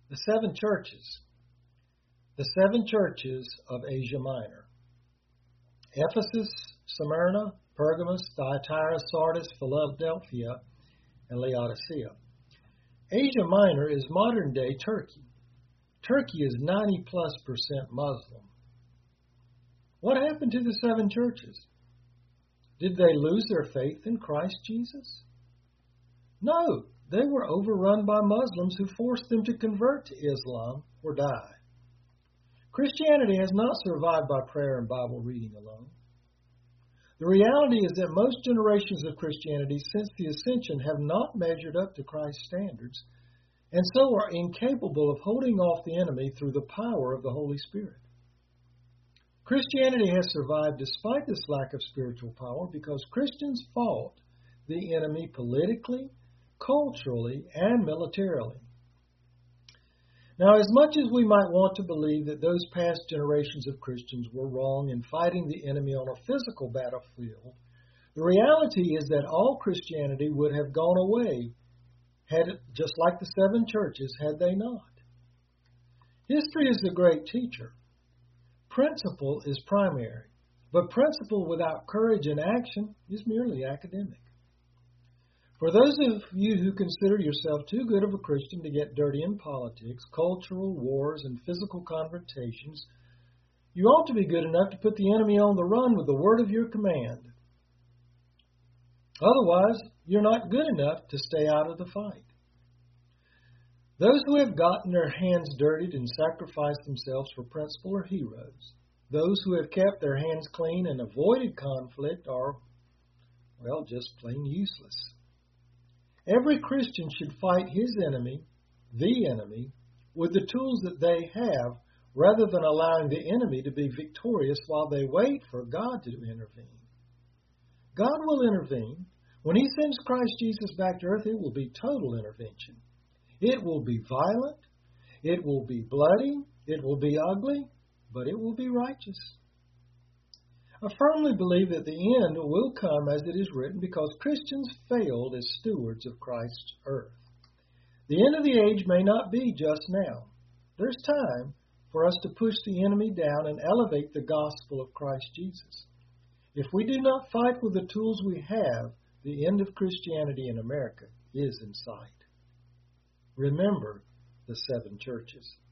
The seven churches. The seven churches of Asia Minor. Ephesus, Smyrna, Pergamos, Thyatira, Sardis, Philadelphia, and Laodicea. Asia Minor is modern-day Turkey. Turkey is 90+% Muslim. What happened to the seven churches? Did they lose their faith in Christ Jesus? No, they were overrun by Muslims who forced them to convert to Islam or die. Christianity has not survived by prayer and Bible reading alone. The reality is that most generations of Christianity since the Ascension have not measured up to Christ's standards, and so are incapable of holding off the enemy through the power of the Holy Spirit. Christianity has survived despite this lack of spiritual power because Christians fought the enemy politically, culturally, and militarily. Now, as much as we might want to believe that those past generations of Christians were wrong in fighting the enemy on a physical battlefield, the reality is that all Christianity would have gone away, just like the seven churches, had they not. History is the great teacher. Principle is primary, but principle without courage and action is merely academic. For those of you who consider yourself too good of a Christian to get dirty in politics, cultural wars, and physical confrontations, you ought to be good enough to put the enemy on the run with the word of your command. Otherwise, you're not good enough to stay out of the fight. Those who have gotten their hands dirtied and sacrificed themselves for principle are heroes. Those who have kept their hands clean and avoided conflict are, well, just plain useless. Every Christian should fight his enemy, the enemy, with the tools that they have, rather than allowing the enemy to be victorious while they wait for God to intervene. God will intervene. When He sends Christ Jesus back to earth, it will be total intervention. It will be violent, it will be bloody, it will be ugly, but it will be righteous. I firmly believe that the end will come as it is written because Christians failed as stewards of Christ's earth. The end of the age may not be just now. There's time for us to push the enemy down and elevate the gospel of Christ Jesus. If we do not fight with the tools we have, the end of Christianity in America is in sight. Remember the seven churches.